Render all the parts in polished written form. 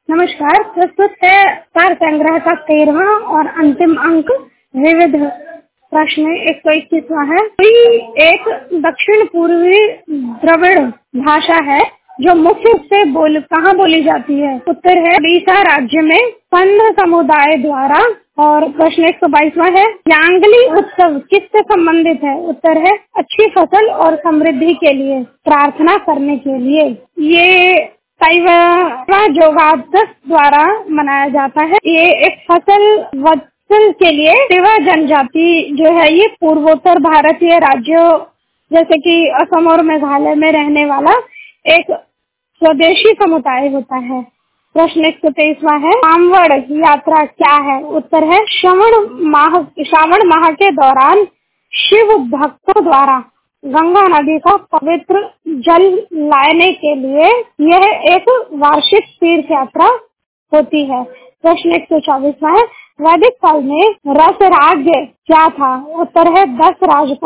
नमस्कार। प्रस्तुत है सार संग्रह का 13वां और अंतिम अंक विविध। प्रश्न 121वां है। कोई एक दक्षिण पूर्वी द्रविड़ भाषा है जो मुख्य रूप से कहाँ बोली जाती है? उत्तर है उड़ीसा राज्य में संध समुदाय द्वारा। और प्रश्न 122वां है। यांगली उत्सव किससे संबंधित है? उत्तर है अच्छी फसल और समृद्धि के लिए प्रार्थना करने के लिए। ये शैव जोगात द्वारा मनाया जाता है। ये एक फसल के लिए सेवा जनजाति जो है ये पूर्वोत्तर भारतीय राज्यों जैसे कि असम और मेघालय में रहने वाला एक स्वदेशी समुदाय होता है। प्रश्न 123वां है। कांवड़ यात्रा क्या है? उत्तर है श्रावण माह के दौरान शिव भक्तों द्वारा गंगा नदी का पवित्र जल लाने के लिए यह एक वार्षिक तीर्थ यात्रा होती है। प्रश्न 124वां है। वैदिक काल में रस राज्य क्या था? उत्तर है 10 राजाओं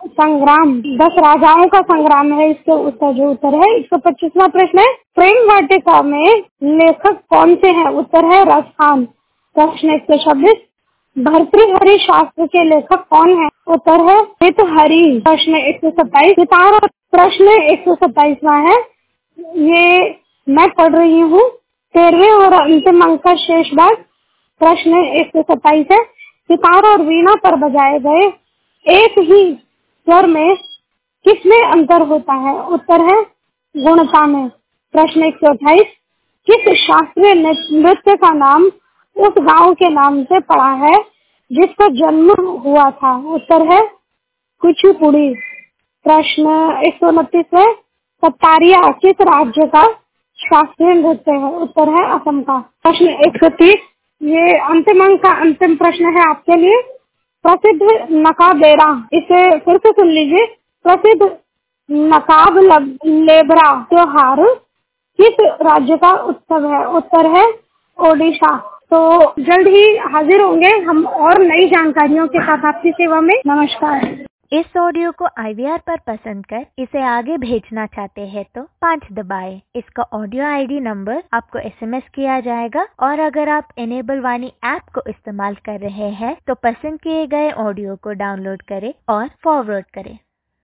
का संग्राम है। इसका जो उत्तर है। 125वां प्रश्न है। प्रेम वाटिका में लेखक कौन से हैं? उत्तर है रसखान। प्रश्न 126। भर्तृहरि शास्त्र के लेखक कौन है? उत्तर है हितहरि। प्रश्न 127। सितारा। प्रश्न 127वां है। ये मैं पढ़ रही हूँ 13वें और अंतिम अंक का शेष भाग। प्रश्न 127 है। सितार और वीणा पर बजाए गए एक ही स्वर में किसमें अंतर होता है? उत्तर है गुणता में। प्रश्न 128। किस शास्त्रीय नृत्य का नाम उस गांव के नाम से पड़ा है जिसका जन्म हुआ था? उत्तर है कुचिपुड़ी। प्रश्न 129 है। सतारिया किस राज्य का शास्त्रीय नृत्य है? उत्तर है असम का। प्रश्न 130। ये अंतिम अंक का अंतिम प्रश्न है आपके लिए। प्रसिद्ध नकाबेरा, इसे फिर से सुन लीजिए। प्रसिद्ध नकाब लेबरा त्योहार किस राज्य का उत्सव है? उत्तर है ओडिशा। तो जल्द ही हाजिर होंगे हम और नई जानकारियों के साथ आपकी सेवा में। नमस्कार। इस ऑडियो को IVR पर पसंद कर इसे आगे भेजना चाहते हैं तो 5 दबाएं। इसका ऑडियो ID नंबर आपको SMS किया जाएगा और अगर आप इनेबल वाणी ऐप को इस्तेमाल कर रहे हैं तो पसंद किए गए ऑडियो को डाउनलोड करें और फॉरवर्ड करें।